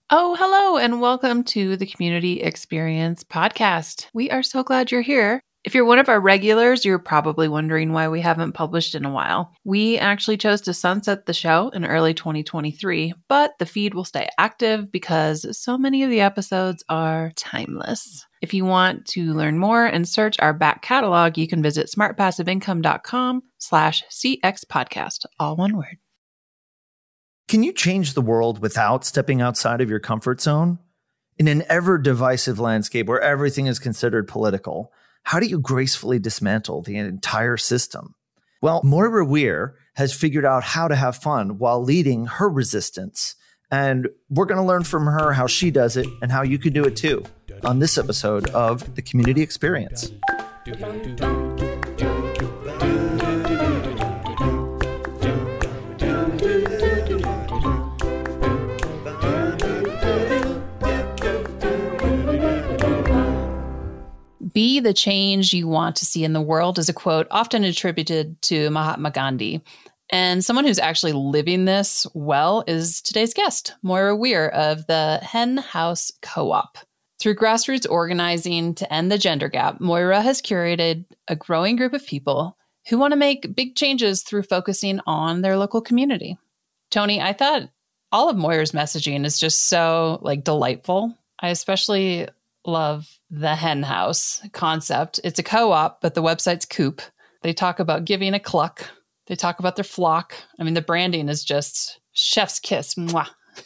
Oh, hello, and welcome to the Community Experience podcast. We are so glad you're here. If you're one of our regulars, you're probably wondering why we haven't published in a while. We actually chose to sunset the show in early 2023, but the feed will stay active because so many of the episodes are timeless. If you want to learn more and search our back catalog, you can visit smartpassiveincome.com/CX podcast, all one word. Can you change the world without stepping outside of your comfort zone? In an ever divisive landscape where everything is considered political, how do you gracefully dismantle the entire system? Well, Moira Weir has figured out how to have fun while leading her resistance. And we're going to learn from her how she does it and how you can do it too on this episode of The Community Experience. Be the change you want to see in the world is a quote often attributed to Mahatma Gandhi. And someone who's actually living this well is today's guest, Moira Weir of the Hen House Co-op. Through grassroots organizing to end the gender gap, Moira has curated a growing group of people who want to make big changes through focusing on their local community. Tony, I thought all of Moira's messaging is just so delightful. I especially love the hen house concept. It's a co-op, but the website's Coop. They talk about giving a cluck. They talk about their flock. I mean, the branding is just chef's kiss. Mwah.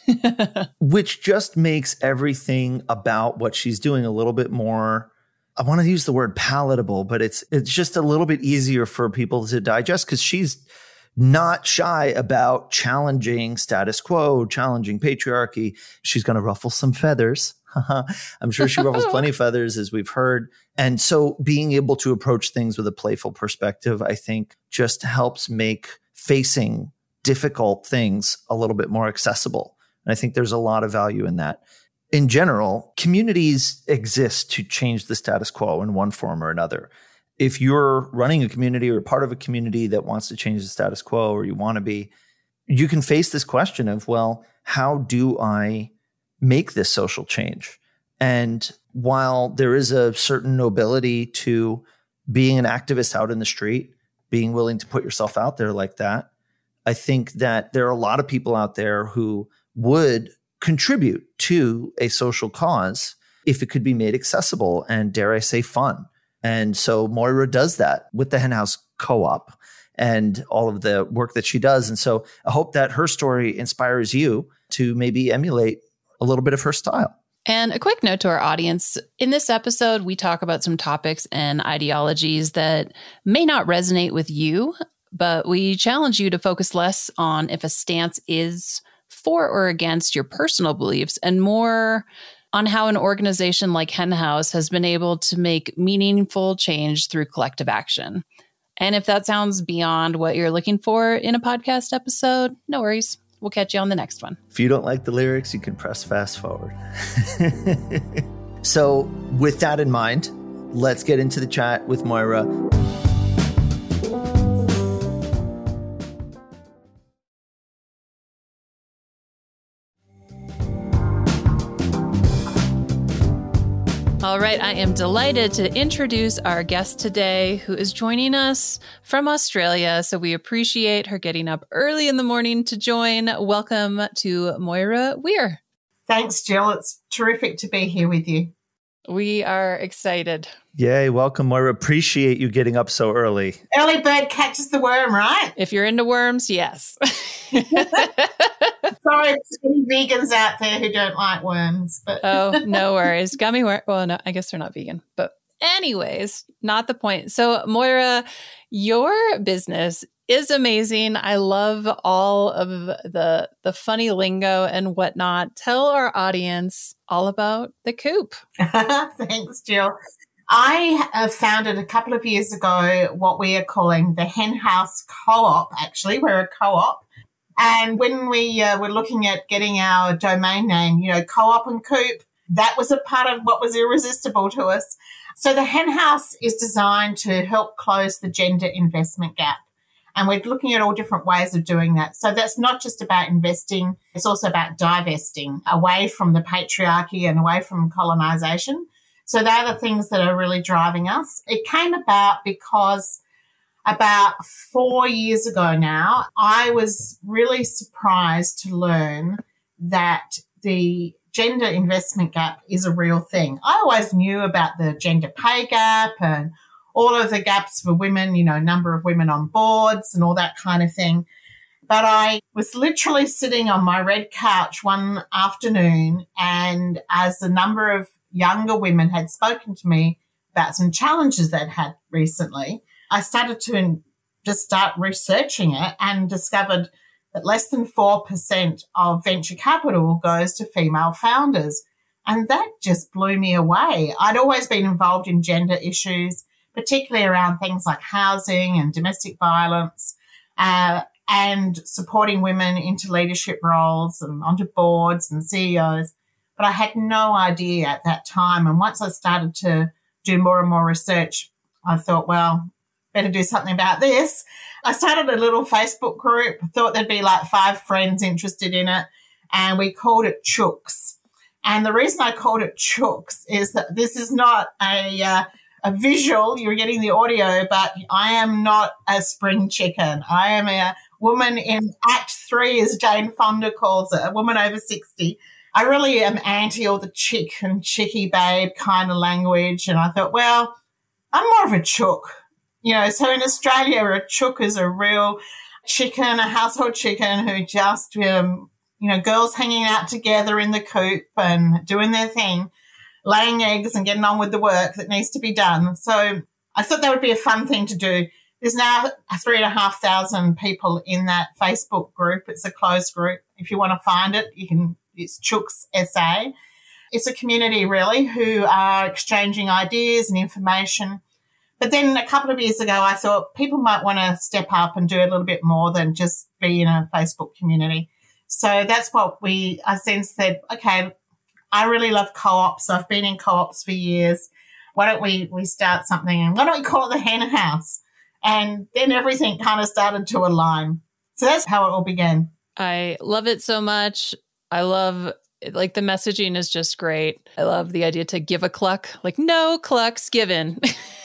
Which just makes everything about what she's doing a little bit more, I want to use the word palatable, but it's just a little bit easier for people to digest because she's not shy about challenging status quo, challenging patriarchy. She's going to ruffle some feathers. I'm sure she ruffles plenty of feathers, as we've heard. And so being able to approach things with a playful perspective, I think, just helps make facing difficult things a little bit more accessible. And I think there's a lot of value in that. In general, communities exist to change the status quo in one form or another. If you're running a community or part of a community that wants to change the status quo, or you want to be, you can face this question of, well, how do I make this social change? And while there is a certain nobility to being an activist out in the street, being willing to put yourself out there like that, I think that there are a lot of people out there who would contribute to a social cause if it could be made accessible and, dare I say, fun. And so Moira does that with the Hen House Co-op and all of the work that she does. And so I hope that her story inspires you to maybe emulate a little bit of her style. And a quick note to our audience. In this episode, we talk about some topics and ideologies that may not resonate with you, but we challenge you to focus less on if a stance is for or against your personal beliefs and more on how an organization like Hen House has been able to make meaningful change through collective action. And if that sounds beyond what you're looking for in a podcast episode, no worries. We'll catch you on the next one. If you don't like the lyrics, you can press fast forward. So with that in mind, let's get into the chat with Moira. All right, I am delighted to introduce our guest today, who is joining us from Australia. So we appreciate her getting up early in the morning to join. Welcome to Moira Weir. Thanks, Jill. It's terrific to be here with you. We are excited. Yay, welcome, Moira. Appreciate you getting up so early. Early bird catches the worm, right? If you're into worms, yes. Sorry if there's any vegans out there who don't like worms. But Oh, no worries. Gummy worm. Well, no, I guess they're not vegan. But anyways, not the point. So, Moira, your business is amazing. I love all of the funny lingo and whatnot. Tell our audience all about the Coop. Thanks, Jill. I founded a couple of years ago what we are calling the Hen House Co-op. Actually, we're a co-op. And when we were looking at getting our domain name, co-op and Coop, that was a part of what was irresistible to us. So the Hen House is designed to help close the gender investment gap. And we're looking at all different ways of doing that. So that's not just about investing. It's also about divesting away from the patriarchy and away from colonization. So they're the things that are really driving us. It came about because about 4 years ago now, I was really surprised to learn that the gender investment gap is a real thing. I always knew about the gender pay gap and all of the gaps for women, number of women on boards and all that kind of thing. But I was literally sitting on my red couch one afternoon, and as a number of younger women had spoken to me about some challenges they'd had recently, I started to just start researching it and discovered that less than 4% of venture capital goes to female founders. And that just blew me away. I'd always been involved in gender issues, particularly around things like housing and domestic violence, and supporting women into leadership roles and onto boards and CEOs. But I had no idea at that time. And once I started to do more and more research, I thought, well, better do something about this. I started a little Facebook group. I thought there'd be like 5 friends interested in it, and we called it Chooks. And the reason I called it Chooks is that this is not a visual, you're getting the audio, but I am not a spring chicken. I am a woman in Act 3, as Jane Fonda calls it, a woman over 60. I really am anti all the chick and chicky babe kind of language. And I thought, well, I'm more of a chook. So in Australia, a chook is a real chicken, a household chicken who just, girls hanging out together in the coop and doing their thing, laying eggs and getting on with the work that needs to be done. So I thought that would be a fun thing to do. There's now 3,500 people in that Facebook group. It's a closed group. If you want to find it, it's Chooks SA. It's a community really who are exchanging ideas and information. But then a couple of years ago, I thought people might want to step up and do a little bit more than just be in a Facebook community. So that's what I then said, okay, I really love co-ops. I've been in co-ops for years. Why don't we start something, and why don't we call it the Hen House? And then everything kind of started to align. So that's how it all began. I love it so much. I love, the messaging is just great. I love the idea to give a cluck, no clucks given.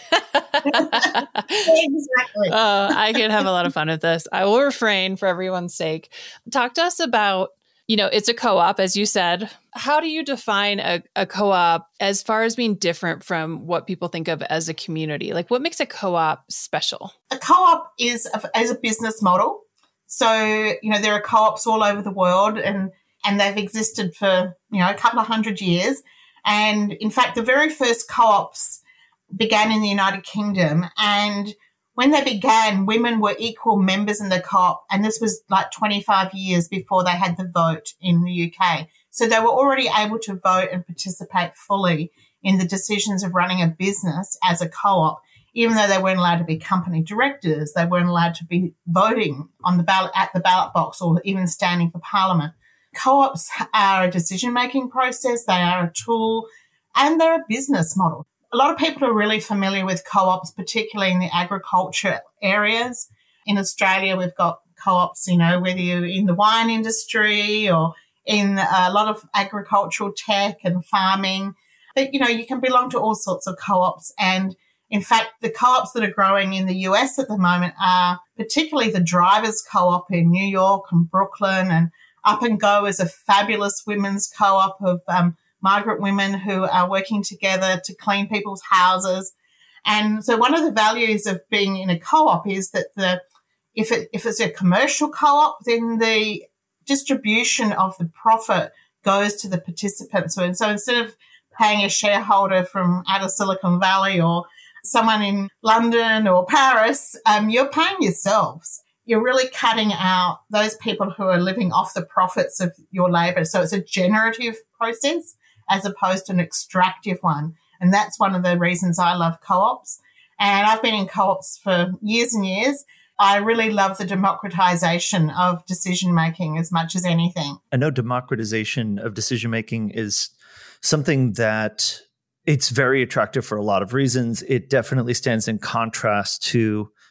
Exactly. I can have a lot of fun with this. I will refrain for everyone's sake. Talk to us about, it's a co-op, as you said. How do you define a co-op as far as being different from what people think of as a community? What makes a co-op special? A co-op is a business model. So, there are co-ops all over the world, and they've existed for, a couple of 100 years. And in fact, the very first co-ops began in the United Kingdom, and when they began, women were equal members in the co-op, and this was 25 years before they had the vote in the UK. So they were already able to vote and participate fully in the decisions of running a business as a co-op, even though they weren't allowed to be company directors. They weren't allowed to be voting on the ballot at the ballot box or even standing for parliament. Co-ops are a decision-making process. They are a tool, and they're a business model. A lot of people are really familiar with co-ops, particularly in the agriculture areas. In Australia, we've got co-ops, whether you're in the wine industry or in a lot of agricultural tech and farming. But, you can belong to all sorts of co-ops. And in fact, the co-ops that are growing in the US at the moment are particularly the Drivers Co-op in New York and Brooklyn, and Up and Go is a fabulous women's co-op of migrant women who are working together to clean people's houses. And so one of the values of being in a co-op is that if it's a commercial co-op, then the distribution of the profit goes to the participants. So instead of paying a shareholder from out of Silicon Valley or someone in London or Paris, you're paying yourselves. You're really cutting out those people who are living off the profits of your labour. So it's a generative process as opposed to an extractive one. And that's one of the reasons I love co-ops. And I've been in co-ops for years and years. I really love the democratization of decision-making as much as anything. I know democratization of decision-making is something that it's very attractive for a lot of reasons. It definitely stands in contrast to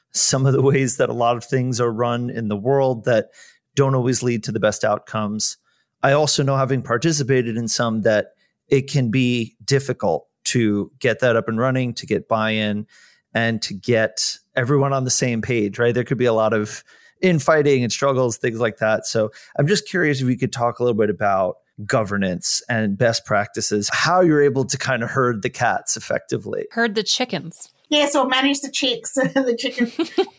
some of the ways that a lot of things are run in the world that don't always lead to the best outcomes. I also know, having participated in some, that it can be difficult to get that up and running, to get buy-in, and to get everyone on the same page, right? There could be a lot of infighting and struggles, things like that. So I'm just curious if you could talk a little bit about governance and best practices, how you're able to kind of herd the cats effectively. Herd the chickens. Yes, or manage the chicks, the chickens.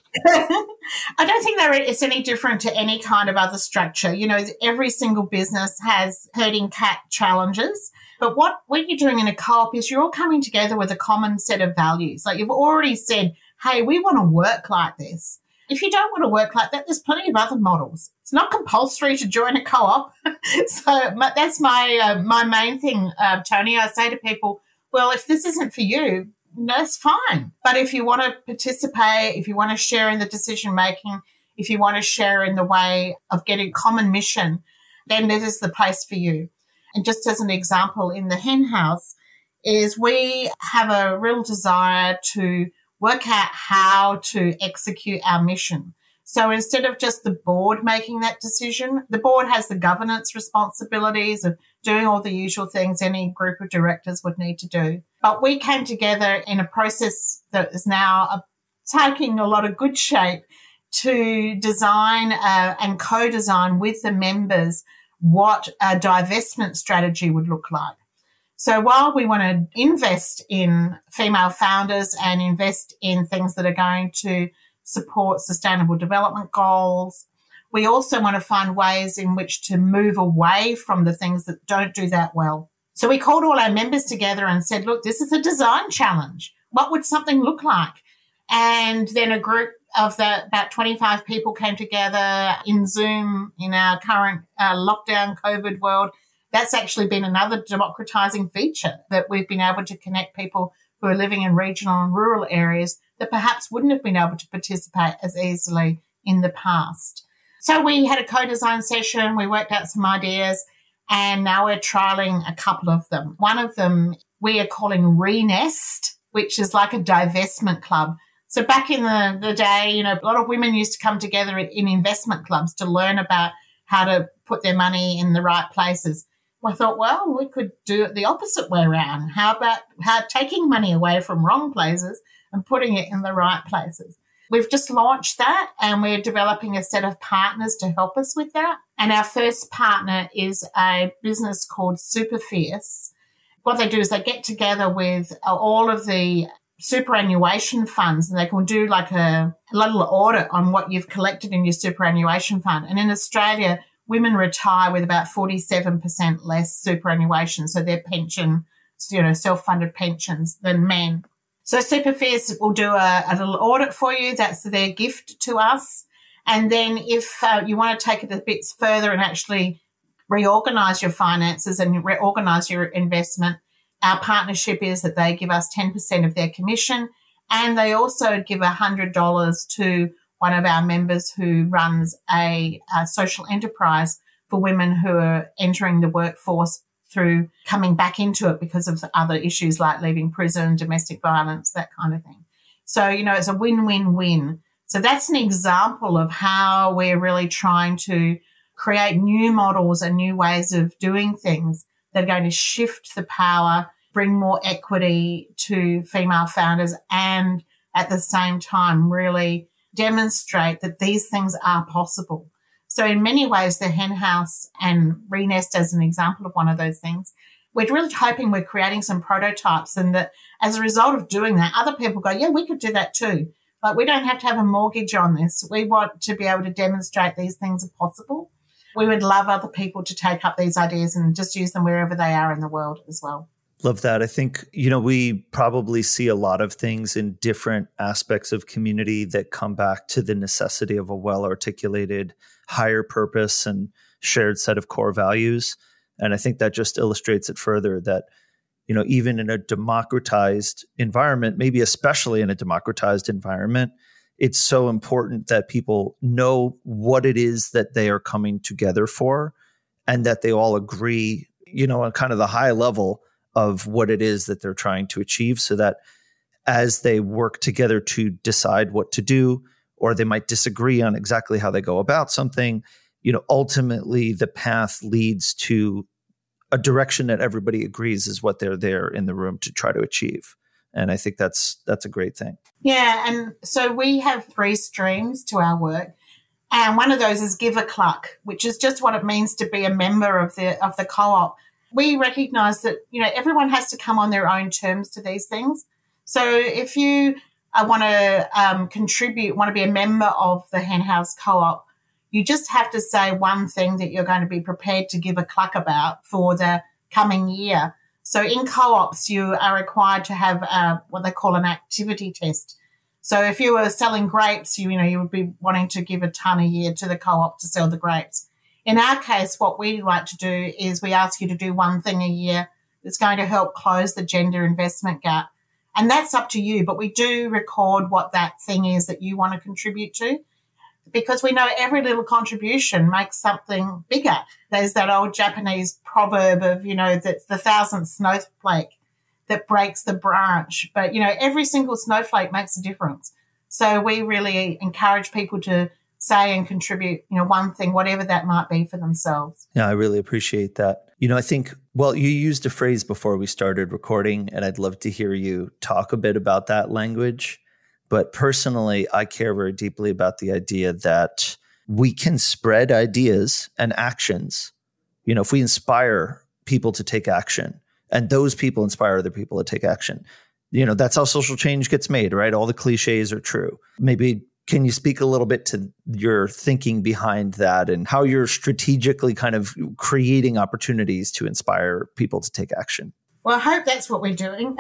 I don't think it's any different to any kind of other structure. You know, every single business has herding cat challenges. But what you're doing in a co-op is you're all coming together with a common set of values. Like, you've already said, hey, we want to work like this. If you don't want to work like that, there's plenty of other models. It's not compulsory to join a co-op. So that's my main thing, Tony. I say to people, well, if this isn't for you, that's fine. But if you want to participate, if you want to share in the decision making, if you want to share in the way of getting common mission, then this is the place for you. And just as an example, in the Hen House, is we have a real desire to work out how to execute our mission. So instead of just the board making that decision, the board has the governance responsibilities of doing all the usual things any group of directors would need to do. But we came together in a process that is now taking a lot of good shape to design and co-design with the members what a divestment strategy would look like. So while we want to invest in female founders and invest in things that are going to support sustainable development goals, we also want to find ways in which to move away from the things that don't do that well. So we called all our members together and said, look, this is a design challenge. What would something look like? And then a group of about 25 people came together in Zoom in our current lockdown COVID world. That's actually been another democratizing feature, that we've been able to connect people who are living in regional and rural areas that perhaps wouldn't have been able to participate as easily in the past. So we had a co-design session, we worked out some ideas, and now we're trialing a couple of them. One of them we are calling Renest, which is like a divestment club. So back in the day, you know, a lot of women used to come together in investment clubs to learn about how to put their money in the right places. I thought, well, we could do it the opposite way around. How about taking money away from wrong places and putting it in the right places? We've just launched that, and we're developing a set of partners to help us with that. And our first partner is a business called Superfierce. What they do is they get together with all of the superannuation funds, and they can do like a little audit on what you've collected in your superannuation fund. And in Australia, women retire with about 47% less superannuation, so their pension, you know, self-funded pensions, than men. So Superfierce will do a little audit for you. That's their gift to us. And then if you want to take it a bit further and actually reorganise your finances and reorganise your investment, our partnership is that they give us 10% of their commission, and they also give $100 to one of our members who runs a social enterprise for women who are entering the workforce through coming back into it because of other issues like leaving prison, domestic violence, that kind of thing. So, you know, it's a win-win-win. So that's an example of how we're really trying to create new models and new ways of doing things that are going to shift the power, bring more equity to female founders, and at the same time really demonstrate that these things are possible. So in many ways, the Hen House and Renest as an example of one of those things, we're really hoping we're creating some prototypes, and that as a result of doing that, other people go, yeah, we could do that too. Like, we don't have to have a mortgage on this. We want to be able to demonstrate these things are possible. We would love other people to take up these ideas and just use them wherever they are in the world as well. Love that. I think, you know, we probably see a lot of things in different aspects of community that come back to the necessity of a well-articulated higher purpose and shared set of core values. And I think that just illustrates it further that, you know, even in a democratized environment, maybe especially in a democratized environment, it's so important that people know what it is that they are coming together for, and that they all agree, you know, on kind of the high level of what it is that they're trying to achieve, so that as they work together to decide what to do, or they might disagree on exactly how they go about something, ultimately the path leads to a direction that everybody agrees is what they're there in the room to try to achieve. And I think that's a great thing. Yeah, and so we have 3 streams to our work. And one of those is Give a Cluck, which is just what it means to be a member of the co-op. We recognise that, everyone has to come on their own terms to these things. So if you want to contribute, want to be a member of the Hen House Co-op, you just have to say one thing that you're going to be prepared to give a cluck about for the coming year. So in co-ops, you are required to have what they call an activity test. So if you were selling grapes, you would be wanting to give a ton a year to the co-op to sell the grapes. In our case, what we like to do is we ask you to do one thing a year that's going to help close the gender investment gap. And that's up to you, but we do record what that thing is that you want to contribute to, because we know every little contribution makes something bigger. There's that old Japanese proverb of, that's the 1,000th snowflake that breaks the branch. But, every single snowflake makes a difference. So we really encourage people to say and contribute, one thing, whatever that might be for themselves. Yeah, I really appreciate that. I think, you used a phrase before we started recording, and I'd love to hear you talk a bit about that language. But personally, I care very deeply about the idea that we can spread ideas and actions. If we inspire people to take action, and those people inspire other people to take action, that's how social change gets made, right? All the cliches are true. Maybe can you speak a little bit to your thinking behind that and how you're strategically kind of creating opportunities to inspire people to take action? Well, I hope that's what we're doing.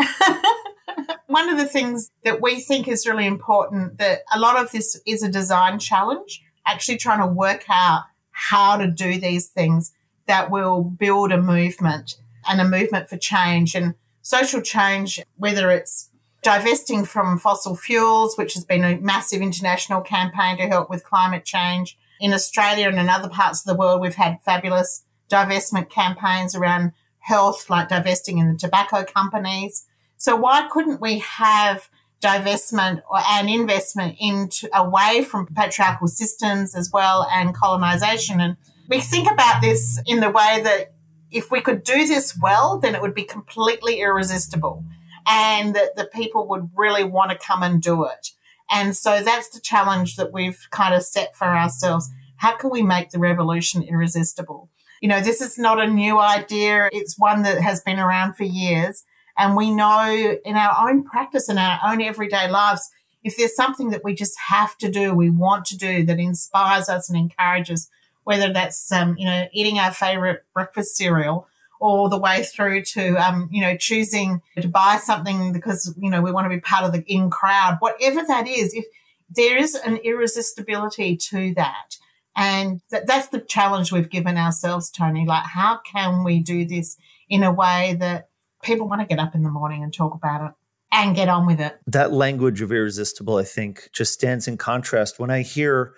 One of the things that we think is really important, that a lot of this is a design challenge, actually trying to work out how to do these things that will build a movement and a movement for change. And social change, whether it's divesting from fossil fuels, which has been a massive international campaign to help with climate change. In Australia and in other parts of the world, we've had fabulous divestment campaigns around health, like divesting in the tobacco companies. So why couldn't we have divestment and investment away from patriarchal systems as well and colonisation? And we think about this in the way that if we could do this well, then it would be completely irresistible, and that the people would really want to come and do it. And so that's the challenge that we've kind of set for ourselves. How can we make the revolution irresistible? This is not a new idea. It's one that has been around for years. And we know in our own practice, in our own everyday lives, if there's something that we just have to do, we want to do, that inspires us and encourages, whether that's, eating our favorite breakfast cereal, all the way through to, choosing to buy something because, we want to be part of the in crowd, whatever that is, if there is an irresistibility to that. And that's the challenge we've given ourselves, Tony. Like, how can we do this in a way that people want to get up in the morning and talk about it and get on with it? That language of irresistible, I think, just stands in contrast. When I hear,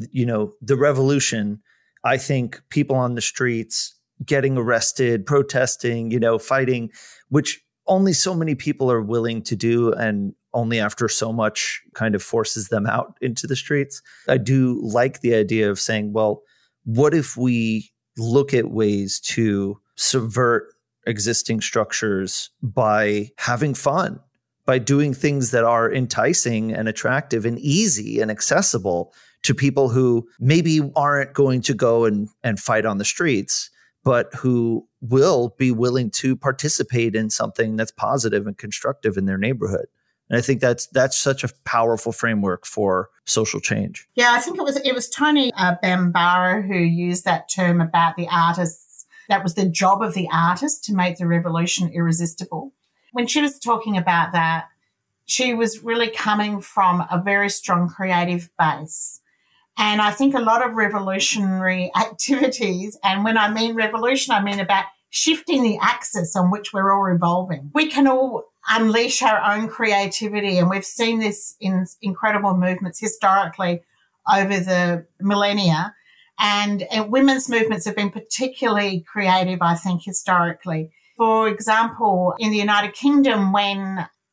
the revolution, I think people on the streets getting arrested, protesting, fighting, which only so many people are willing to do, and only after so much kind of forces them out into the streets. I do like the idea of saying, well, what if we look at ways to subvert existing structures by having fun, by doing things that are enticing and attractive and easy and accessible to people who maybe aren't going to go and fight on the streets, but who will be willing to participate in something that's positive and constructive in their neighborhood. And I think that's such a powerful framework for social change. Yeah, I think it was Tony Bambara who used that term about the artists. That was the job of the artist, to make the revolution irresistible. When she was talking about that, she was really coming from a very strong creative base. And I think a lot of revolutionary activities, and when I mean revolution, I mean about shifting the axis on which we're all revolving. We can all unleash our own creativity, and we've seen this in incredible movements historically over the millennia. And women's movements have been particularly creative, I think, historically. For example, in the United Kingdom, when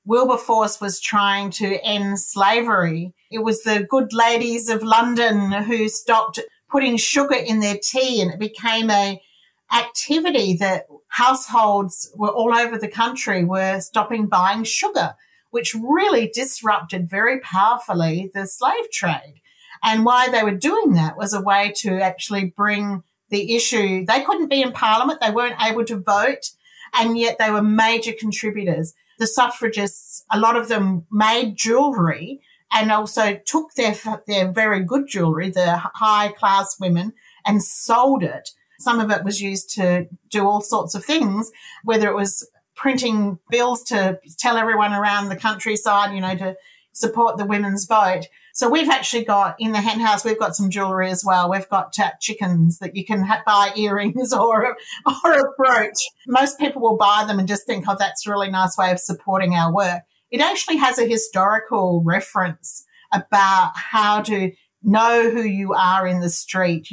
Wilberforce was trying to end slavery. It was the good ladies of London who stopped putting sugar in their tea, and it became a activity that households were all over the country were stopping buying sugar, which really disrupted very powerfully the slave trade. And why they were doing that was a way to actually bring the issue. They couldn't be in Parliament. They weren't able to vote, and yet they were major contributors. The suffragists, a lot of them made jewellery and also took their very good jewellery, the high-class women, and sold it. Some of it was used to do all sorts of things, whether it was printing bills to tell everyone around the countryside, to support the women's vote. So we've actually got, in the hen house, we've got some jewellery as well. We've got chickens that you can buy earrings or a brooch. Most people will buy them and just think, oh, that's a really nice way of supporting our work. It actually has a historical reference about how to know who you are in the street,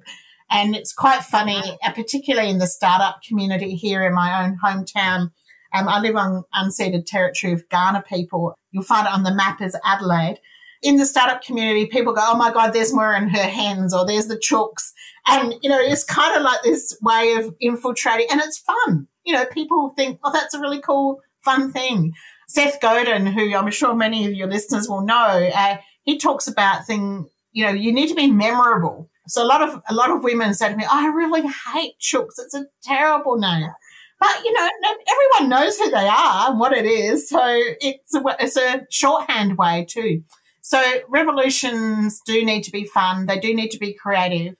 and it's quite funny, particularly in the startup community here in my own hometown. I live on unceded territory of Kaurna people. You'll find it on the map as Adelaide. In the startup community, people go, oh, my God, there's Moira and her hens, or there's the chooks. And, it's kind of like this way of infiltrating, and it's fun. People think, oh, that's a really cool, fun thing. Seth Godin, who I'm sure many of your listeners will know, he talks about you need to be memorable. So a lot of women say to me, I really hate chooks. It's a terrible name. But, everyone knows who they are and what it is. So it's a shorthand way too. So revolutions do need to be fun. They do need to be creative.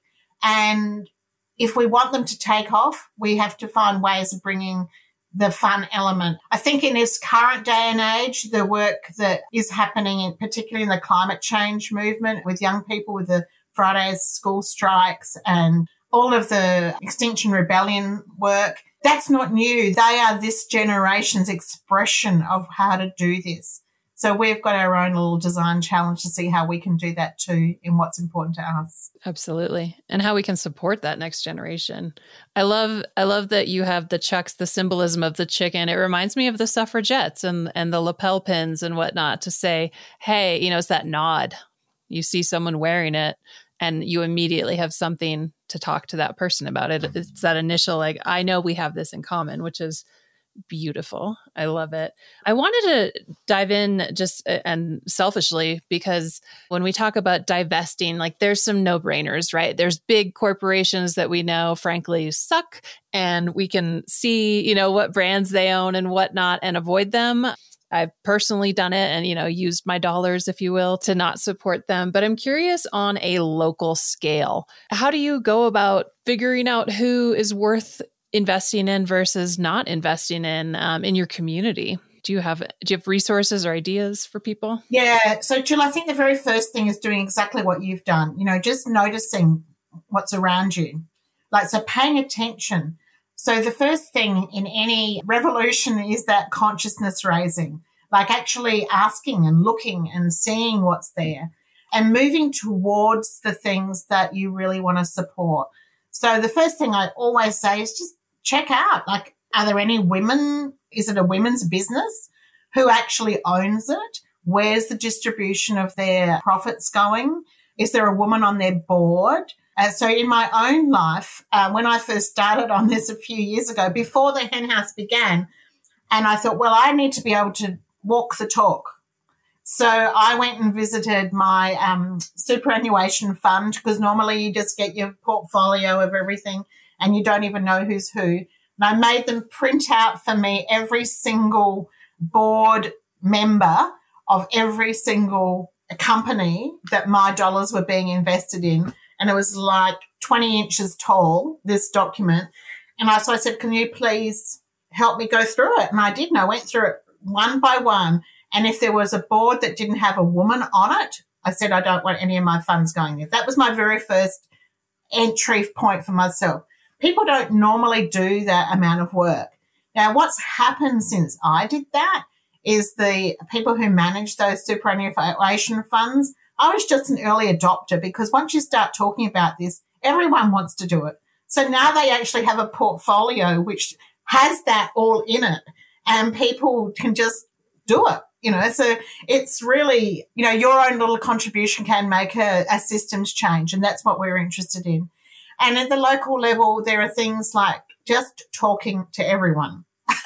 And if we want them to take off, we have to find ways of bringing the fun element. I think in this current day and age, the work that is happening, particularly in the climate change movement with young people, with the Fridays school strikes and all of the Extinction Rebellion work, that's not new. They are this generation's expression of how to do this. So we've got our own little design challenge to see how we can do that too in what's important to us. Absolutely. And how we can support that next generation. I love that you have the chucks, the symbolism of the chicken. It reminds me of the suffragettes and the lapel pins and whatnot to say, hey, it's that nod. You see someone wearing it and you immediately have something to talk to that person about it. It's that initial, I know we have this in common, which is beautiful. I love it. I wanted to dive in just and selfishly, because when we talk about divesting, there's some no-brainers, right? There's big corporations that we know, frankly, suck, and we can see, what brands they own and whatnot and avoid them. I've personally done it and, used my dollars, if you will, to not support them. But I'm curious on a local scale, how do you go about figuring out who is worth investing in versus not investing in your community? Do you have resources or ideas for people? Yeah. So, Jill, I think the very first thing is doing exactly what you've done, just noticing what's around you. So paying attention. So the first thing in any revolution is that consciousness raising, actually asking and looking and seeing what's there and moving towards the things that you really want to support. So the first thing I always say is just check out, are there any women? Is it a women's business? Who actually owns it? Where's the distribution of their profits going? Is there a woman on their board? So in my own life, when I first started on this a few years ago, before the hen house began, and I thought, well, I need to be able to walk the talk. So I went and visited my superannuation fund, because normally you just get your portfolio of everything and you don't even know who's who. And I made them print out for me every single board member of every single company that my dollars were being invested in. And it was 20 inches tall, this document. And so I said, can you please help me go through it? And I did. And I went through it one by one. And if there was a board that didn't have a woman on it, I said, I don't want any of my funds going there. That was my very first entry point for myself. People don't normally do that amount of work. Now, what's happened since I did that is the people who manage those superannuation funds, I was just an early adopter, because once you start talking about this, everyone wants to do it. So now they actually have a portfolio which has that all in it, and people can just do it. So it's really, your own little contribution can make a systems change, and that's what we're interested in. And at the local level, there are things like just talking to everyone.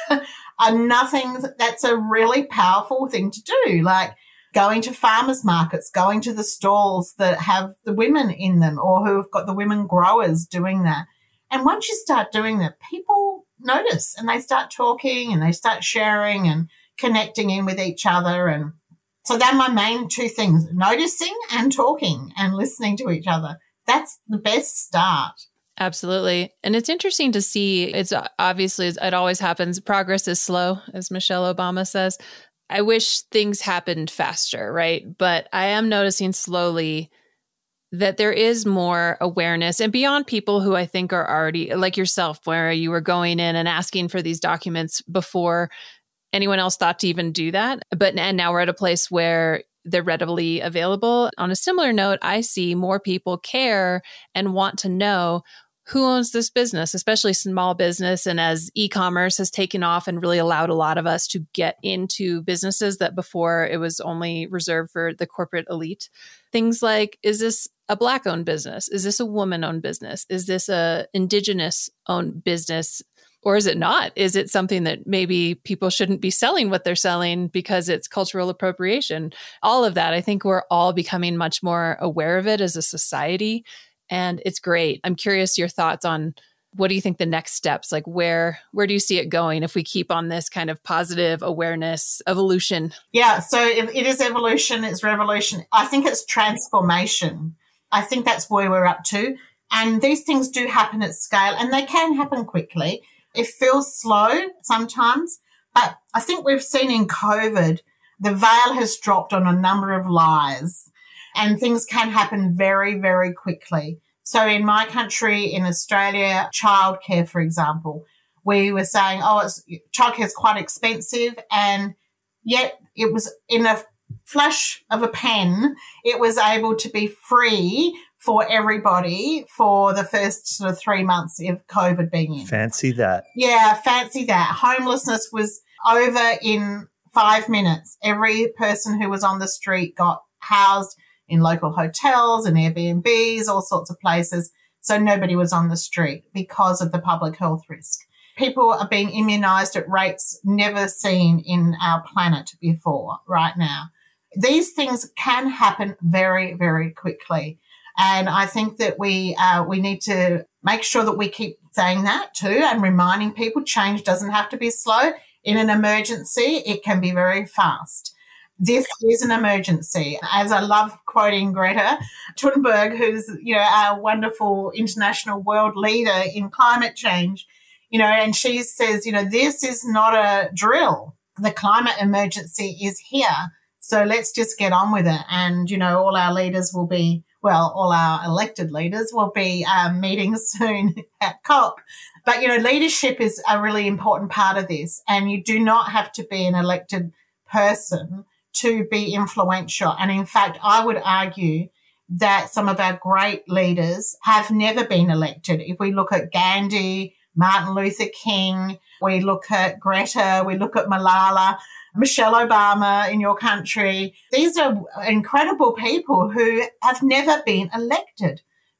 That's a really powerful thing to do, like going to farmers markets, going to the stalls that have the women in them or who have got the women growers doing that. And once you start doing that, people notice and they start talking and they start sharing and connecting in with each other. And so they're my main two things, noticing and talking and listening to each other. That's the best start. Absolutely. And it's interesting to see, it's obviously, it always happens, progress is slow, as Michelle Obama says. I wish things happened faster, right? But I am noticing slowly that there is more awareness, and beyond people who I think are already, like yourself, where you were going in and asking for these documents before anyone else thought to even do that. And now we're at a place where they're readily available. On a similar note, I see more people care and want to know who owns this business, especially small business. And as e-commerce has taken off and really allowed a lot of us to get into businesses that before it was only reserved for the corporate elite. Things like, is this a Black-owned business? Is this a woman-owned business? Is this a Indigenous-owned business? Or is it not? Is it something that maybe people shouldn't be selling what they're selling because it's cultural appropriation? All of that, I think we're all becoming much more aware of it as a society. And it's great. I'm curious your thoughts on what do you think the next steps, like where do you see it going if we keep on this kind of positive awareness evolution? Yeah, so it is evolution, it's revolution. I think it's transformation. I think that's where we're up to. And these things do happen at scale, and they can happen quickly. It feels slow sometimes, but I think we've seen in COVID, the veil has dropped on a number of lies. And things can happen very, very quickly. So in my country, in Australia, childcare, for example, we were saying, childcare is quite expensive. And yet it was in a flash of a pen, it was able to be free for everybody for the first sort of 3 months of COVID being in. Fancy that. Yeah, fancy that. Homelessness was over in 5 minutes. Every person who was on the street got housed in local hotels and Airbnbs, all sorts of places. So nobody was on the street because of the public health risk. People are being immunised at rates never seen in our planet before right now. These things can happen very, very quickly. And I think that we need to make sure that we keep saying that too and reminding people change doesn't have to be slow. In an emergency, it can be very fast. This is an emergency. As I love quoting Greta Thunberg, who's, our wonderful international world leader in climate change, and she says, this is not a drill. The climate emergency is here. So let's just get on with it. And, all our leaders will be, all our elected leaders will be meeting soon at COP. But, leadership is a really important part of this. And you do not have to be an elected person to be influential. And in fact, I would argue that some of our great leaders have never been elected. If we look at Gandhi, Martin Luther King, we look at Greta, we look at Malala, Michelle Obama in your country, these are incredible people who have never been elected.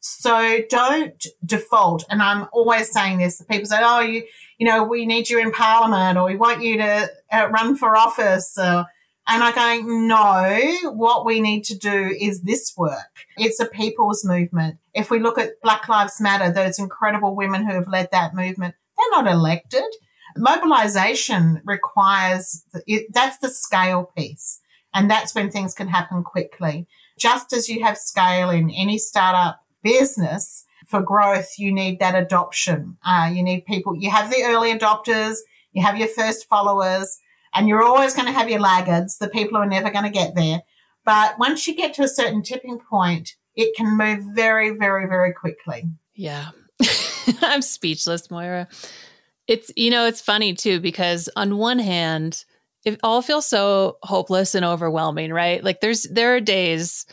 So don't default. And I'm always saying this. People say, we need you in Parliament, or we want you to run for office. And I'm going, no, what we need to do is this work. It's a people's movement. If we look at Black Lives Matter, those incredible women who have led that movement, they're not elected. Mobilisation requires, that's the scale piece. And that's when things can happen quickly. Just as you have scale in any startup business, for growth, you need that adoption. You need people, you have the early adopters, you have your first followers, and you're always going to have your laggards, the people who are never going to get there. But once you get to a certain tipping point, it can move very, very, very quickly. Yeah. I'm speechless, Moira. It's funny too, because on one hand, it all feels so hopeless and overwhelming, right? Like there are days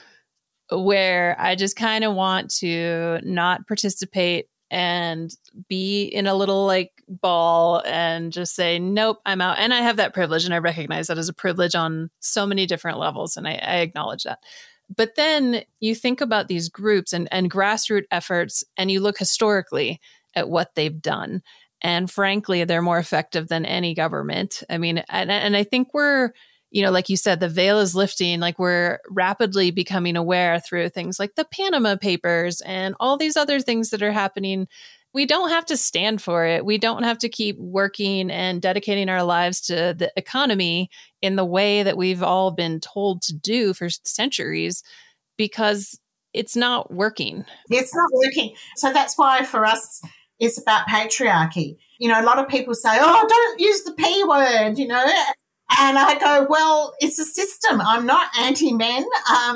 where I just kind of want to not participate and be in a little like ball and just say, nope, I'm out. And I have that privilege, and I recognize that as a privilege on so many different levels, and I acknowledge that. But then you think about these groups and grassroots efforts, and you look historically at what they've done. And frankly, they're more effective than any government. I mean, and I think we're, like you said, the veil is lifting, like we're rapidly becoming aware through things like the Panama Papers and all these other things that are happening. We don't have to stand for it. We don't have to keep working and dedicating our lives to the economy in the way that we've all been told to do for centuries, because it's not working. It's not working. So that's why for us, it's about patriarchy. A lot of people say, oh, don't use the P word, And I go, well, it's a system. I'm not anti-men.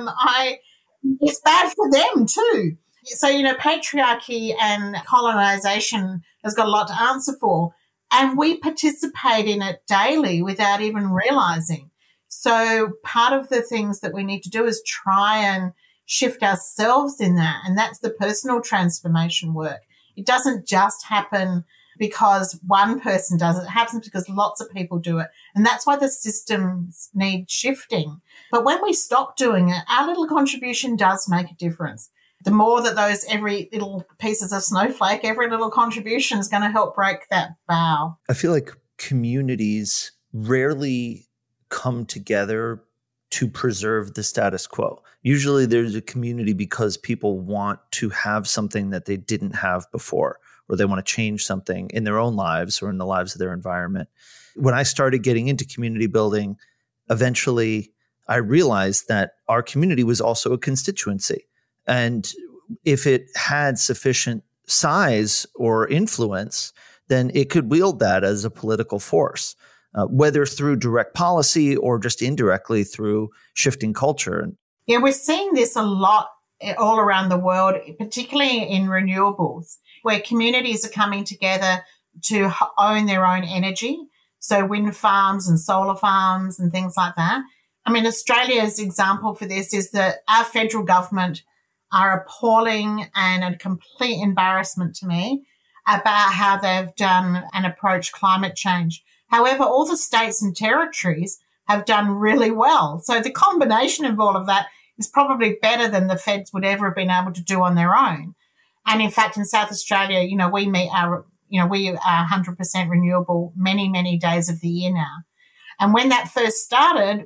It's bad for them too. So, patriarchy and colonization has got a lot to answer for. And we participate in it daily without even realizing. So part of the things that we need to do is try and shift ourselves in that. And that's the personal transformation work. It doesn't just happen because one person does it. It happens because lots of people do it. And that's why the systems need shifting. But when we stop doing it, our little contribution does make a difference. The more that every little pieces of snowflake, every little contribution is going to help break that bow. I feel like communities rarely come together to preserve the status quo. Usually there's a community because people want to have something that they didn't have before, or they want to change something in their own lives or in the lives of their environment. When I started getting into community building, eventually I realized that our community was also a constituency. And if it had sufficient size or influence, then it could wield that as a political force, whether through direct policy or just indirectly through shifting culture. Yeah, we're seeing this a lot all around the world, particularly in renewables, where communities are coming together to own their own energy. So wind farms and solar farms and things like that. I mean, Australia's example for this is that our federal government are appalling and a complete embarrassment to me about how they've done and approached climate change. However, all the states and territories have done really well. So the combination of all of that is probably better than the feds would ever have been able to do on their own. And in fact, in South Australia, we meet we are 100% renewable many, many days of the year now. And when that first started,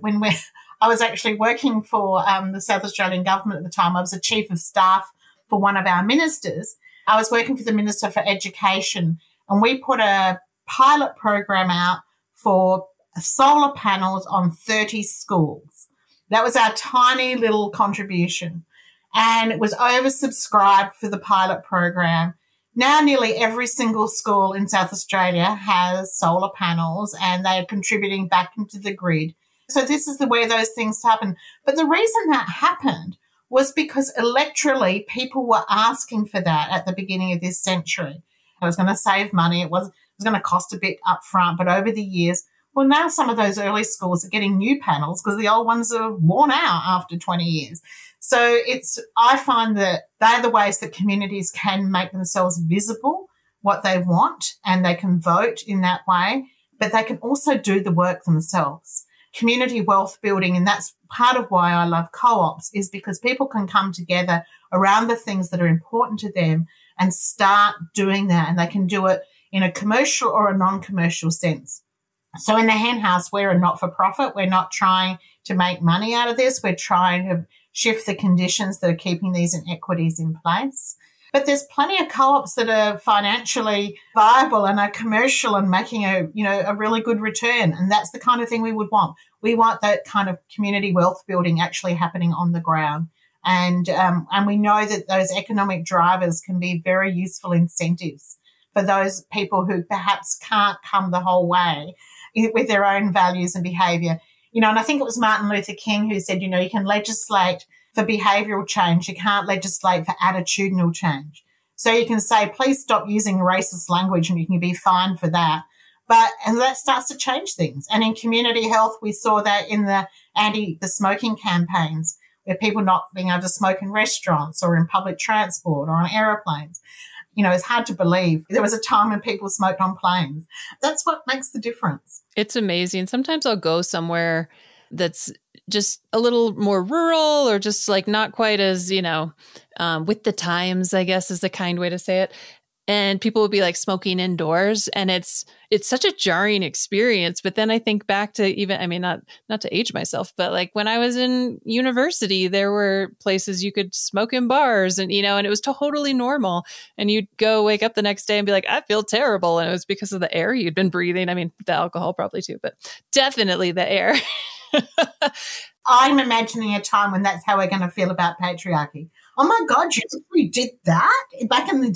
I was actually working for the South Australian government at the time. I was a chief of staff for one of our ministers. I was working for the Minister for Education, and we put a pilot program out for solar panels on 30 schools. That was our tiny little contribution, and it was oversubscribed for the pilot program. Now nearly every single school in South Australia has solar panels, and they are contributing back into the grid. So this is the way those things happen. But the reason that happened was because electorally people were asking for that at the beginning of this century. It was going to save money. It was going to cost a bit up front. But over the years, well, now some of those early schools are getting new panels because the old ones are worn out after 20 years. So I find that they're the ways that communities can make themselves visible, what they want, and they can vote in that way, but they can also do the work themselves. Community wealth building, and that's part of why I love co-ops, is because people can come together around the things that are important to them and start doing that, and they can do it in a commercial or a non-commercial sense. So in the Hen House, we're a not-for-profit. We're not trying to make money out of this. We're trying to shift the conditions that are keeping these inequities in place. But there's plenty of co-ops that are financially viable and are commercial and making a really good return. And that's the kind of thing we would want. We want that kind of community wealth building actually happening on the ground. And we know that those economic drivers can be very useful incentives for those people who perhaps can't come the whole way with their own values and behaviour. And I think it was Martin Luther King who said, you can legislate for behavioural change. You can't legislate for attitudinal change. So you can say, please stop using racist language, and you can be fined for that. And that starts to change things. And in community health, we saw that in the smoking campaigns, where people not being able to smoke in restaurants or in public transport or on aeroplanes. You know, it's hard to believe. There was a time when people smoked on planes. That's what makes the difference. It's amazing. Sometimes I'll go somewhere that's just a little more rural or just like not quite as, with the times, I guess is the kind way to say it. And people will be like smoking indoors, and it's such a jarring experience. But then I think back to not to age myself, but like when I was in university, there were places you could smoke in bars and it was totally normal. And you'd go wake up the next day and be like, I feel terrible. And it was because of the air you'd been breathing. I mean, the alcohol probably too, but definitely the air. I'm imagining a time when that's how we're going to feel about patriarchy. Oh my God, you did that back in the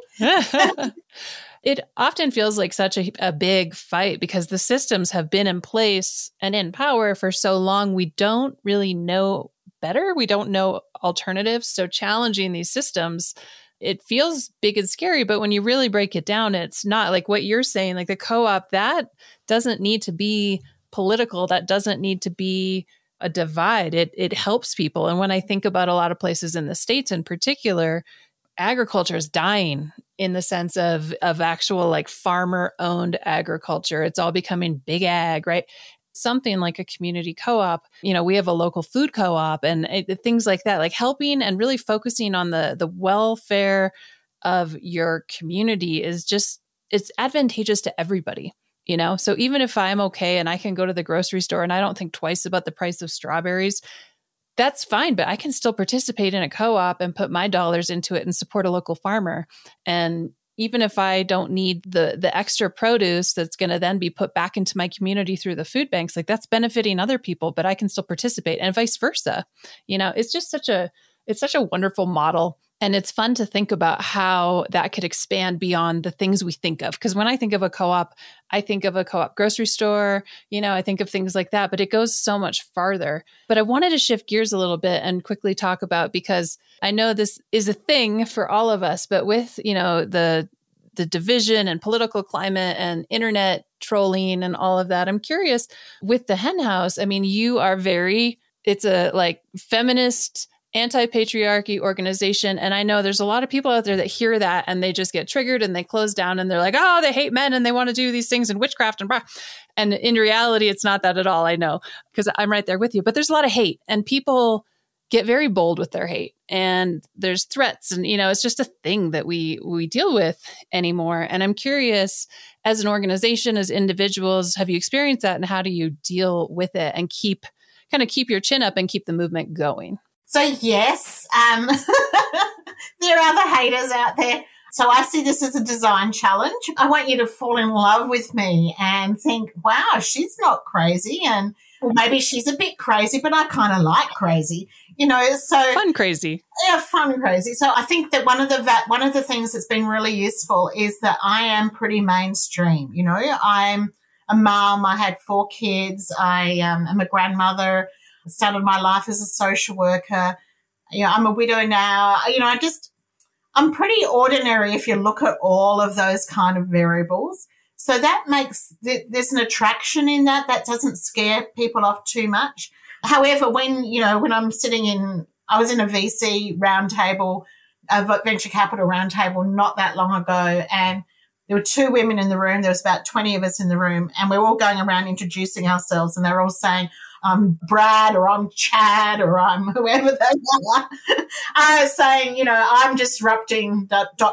day? It often feels like such a big fight because the systems have been in place and in power for so long. We don't really know better. We don't know alternatives. So challenging these systems, it feels big and scary. But when you really break it down, it's not like what you're saying, like the co-op, that doesn't need to be political. That doesn't need to be a divide. It helps people. And when I think about a lot of places in the States in particular, agriculture is dying in the sense of actual like farmer owned agriculture. It's all becoming big ag, right? Something like a community co-op, we have a local food co-op and things like that, like helping and really focusing on the welfare of your community is just, it's advantageous to everybody. So even if I'm okay and I can go to the grocery store and I don't think twice about the price of strawberries, that's fine. But I can still participate in a co-op and put my dollars into it and support a local farmer. And even if I don't need the extra produce that's going to then be put back into my community through the food banks, like that's benefiting other people, but I can still participate and vice versa. It's just such a wonderful model. And it's fun to think about how that could expand beyond the things we think of. Because when I think of a co-op, I think of a co-op grocery store, I think of things like that, but it goes so much farther. But I wanted to shift gears a little bit and quickly talk about, because I know this is a thing for all of us, but with, the division and political climate and internet trolling and all of that, I'm curious with the Hen House. I mean, you are it's a like feminist anti-patriarchy organization. And I know there's a lot of people out there that hear that and they just get triggered and they close down and they're like, oh, they hate men and they want to do these things and witchcraft and blah. And in reality, it's not that at all. I know, because I'm right there with you. But there's a lot of hate and people get very bold with their hate and there's threats and, it's just a thing that we deal with anymore. And I'm curious, as an organization, as individuals, have you experienced that and how do you deal with it and keep your chin up and keep the movement going? So yes, there are the haters out there. So I see this as a design challenge. I want you to fall in love with me and think, wow, she's not crazy. And maybe she's a bit crazy, but I kind of like crazy, so fun crazy. Yeah, fun crazy. So I think that one of the things that's been really useful is that I am pretty mainstream. I'm a mom. I had 4 kids. I am a grandmother. I started my life as a social worker. I'm a widow now. I'm pretty ordinary if you look at all of those kind of variables. So that makes, there's an attraction in that doesn't scare people off too much. However, when I'm I was in a VC roundtable, a venture capital roundtable not that long ago, and there were 2 women in the room. There was about 20 of us in the room, and we were all going around introducing ourselves, and they were all saying, I'm Brad or I'm Chad or I'm whoever they are. I was saying, I'm disrupting ...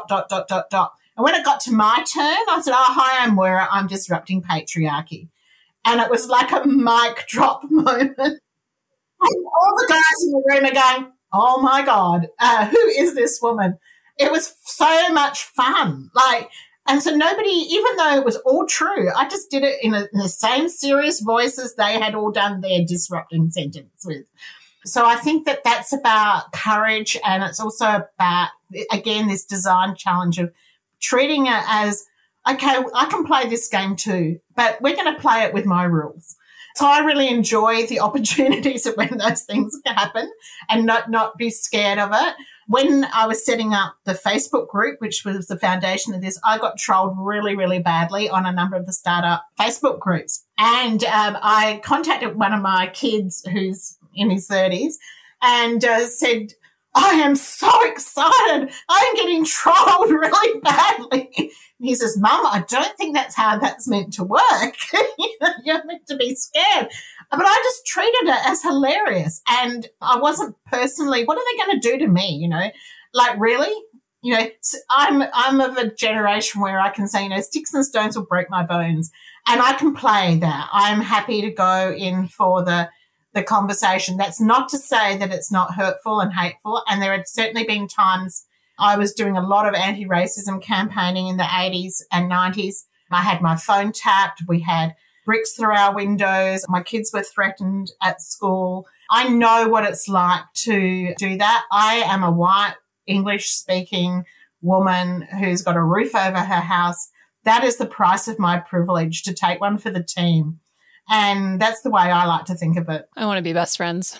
And when it got to my turn, I said, oh, hi, I'm Moira. I'm disrupting patriarchy. And it was like a mic drop moment. And all the guys in the room are going, oh, my God, who is this woman? It was so much fun. And so nobody, even though it was all true, I just did it in the same serious voices they had all done their disrupting sentence with. So I think that that's about courage, and it's also about, again, this design challenge of treating it as, okay, I can play this game too, but we're going to play it with my rules. So I really enjoy the opportunities of when those things happen and not be scared of it. When I was setting up the Facebook group, which was the foundation of this, I got trolled really, really badly on a number of the startup Facebook groups. And I contacted one of my kids who's in his 30s and said, I am so excited. I'm getting trolled really badly. And he says, Mum, I don't think that's how that's meant to work. You're meant to be scared. But I just treated it as hilarious. And I wasn't personally, what are they going to do to me? Like, really? I'm of a generation where I can say, sticks and stones will break my bones. And I can play that. I'm happy to go in for the conversation. That's not to say that it's not hurtful and hateful. And there had certainly been times I was doing a lot of anti-racism campaigning in the 80s and 90s. I had my phone tapped. We had bricks through our windows. My kids were threatened at school. I know what it's like to do that. I am a white English-speaking woman who's got a roof over her house. That is the price of my privilege, to take one for the team. And that's the way I like to think of it. I want to be best friends.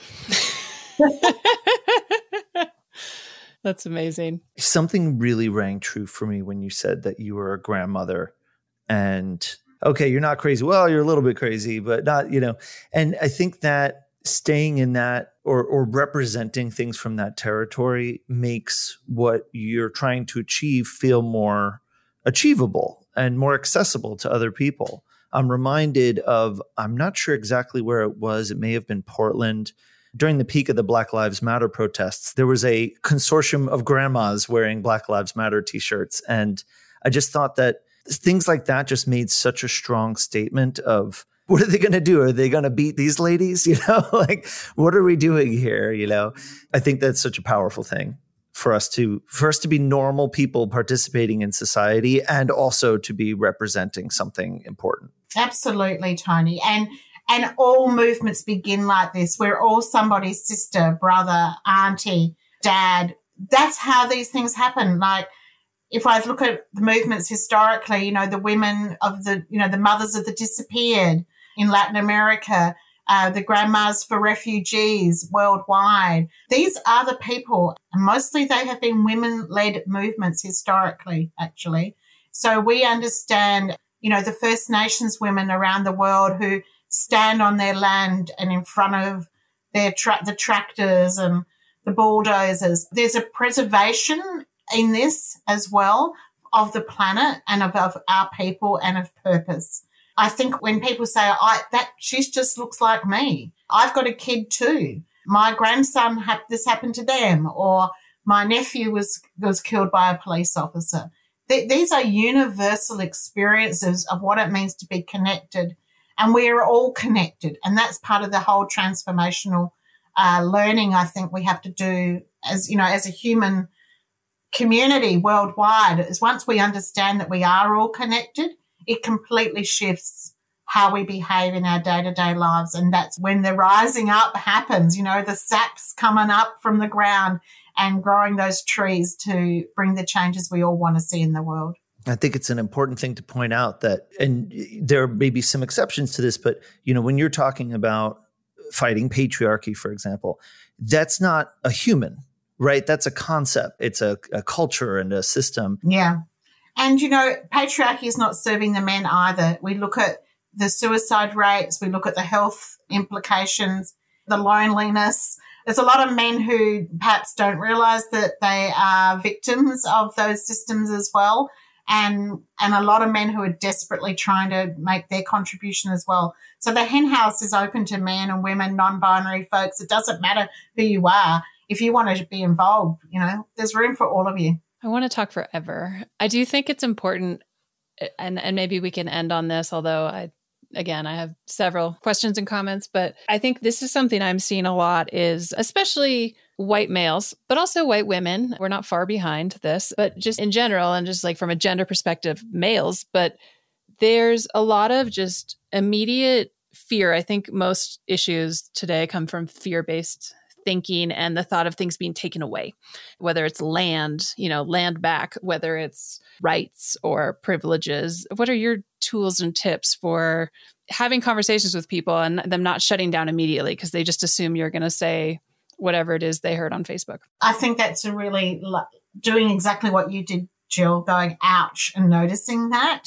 That's amazing. Something really rang true for me when you said that you were a grandmother. And, okay, you're not crazy. Well, you're a little bit crazy, but not, And I think that staying in that or representing things from that territory makes what you're trying to achieve feel more achievable and more accessible to other people. I'm reminded of, I'm not sure exactly where it was. It may have been Portland. During the peak of the Black Lives Matter protests, there was a consortium of grandmas wearing Black Lives Matter t-shirts. And I just thought that things like that just made such a strong statement of, what are they going to do? Are they going to beat these ladies? Like, what are we doing here? I think that's such a powerful thing for us to be normal people participating in society, and also to be representing something important. Absolutely, Tony. And all movements begin like this. We're all somebody's sister, brother, auntie, dad. That's how these things happen. Like, if I look at the movements historically, the women of the mothers of the disappeared in Latin America, the grandmas for refugees worldwide. These are the people, and mostly they have been women-led movements historically, actually. So we understand, the First Nations women around the world who stand on their land and in front of their the tractors and the bulldozers. There's a preservation in this as well of the planet and of our people and of purpose. I think when people say, she just looks like me. I've got a kid too. My grandson, this happened to them, or my nephew was killed by a police officer. These are universal experiences of what it means to be connected, and we are all connected. And that's part of the whole transformational learning I think we have to do as a human community worldwide. Is once we understand that we are all connected, it completely shifts how we behave in our day-to-day lives. And that's when the rising up happens, the sap's coming up from the ground and growing those trees to bring the changes we all want to see in the world. I think it's an important thing to point out that, and there may be some exceptions to this, but, when you're talking about fighting patriarchy, for example, that's not a human, right? That's a concept. It's a culture and a system. Yeah. And, patriarchy is not serving the men either. We look at the suicide rates, we look at the health implications, the loneliness. There's a lot of men who perhaps don't realize that they are victims of those systems as well. And a lot of men who are desperately trying to make their contribution as well. So the hen house is open to men and women, non-binary folks. It doesn't matter who you are. If you want to be involved, there's room for all of you. I want to talk forever. I do think it's important, and maybe we can end on this, although I have several questions and comments, but I think this is something I'm seeing a lot is especially white males, but also white women. We're not far behind this, but just in general, and just like from a gender perspective, males, but there's a lot of just immediate fear. I think most issues today come from fear-based thinking and the thought of things being taken away, whether it's land, land back, whether it's rights or privileges. What are your tools and tips for having conversations with people and them not shutting down immediately because they just assume you're going to say whatever it is they heard on Facebook? I think that's a really doing exactly what you did, Jill, going ouch and noticing that.